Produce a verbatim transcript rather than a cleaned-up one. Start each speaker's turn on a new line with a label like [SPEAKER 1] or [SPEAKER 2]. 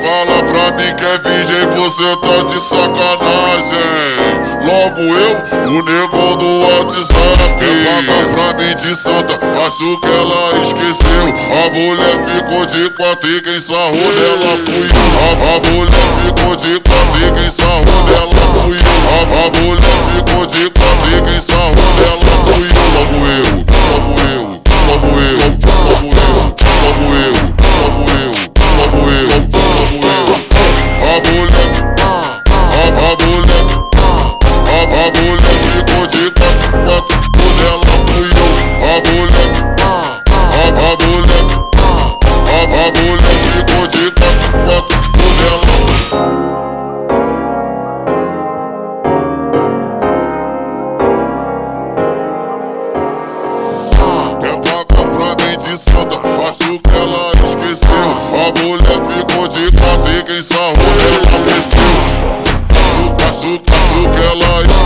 [SPEAKER 1] fala pra mim que é virgem, você tá de sacanagem. Logo eu, o nego do WhatsApp, paga pra mim de santa, acho que ela esqueceu. A mulher ficou de quatro e quem sarrou nela fui eu. A, a mulher ficou de quatro e quem sarrou nela fui eu. A, a mulher ficou de quatro e quem sarrou nela fui eu. Logo eu, logo eu, logo eu, logo eu, logo eu, logo eu, logo eu, logo eu. A mulher, a, a mulher, a, a mulher ficou de quatro, quatro, por ela fui eu. A mulher, a, a mulher, a, a mulher ficou de quatro, quatro, por ela. De santa, acho que ela esqueceu. A mulher ficou de quatro e quem sarrou ela desceu. Acho, acho, acho que ela esqueceu.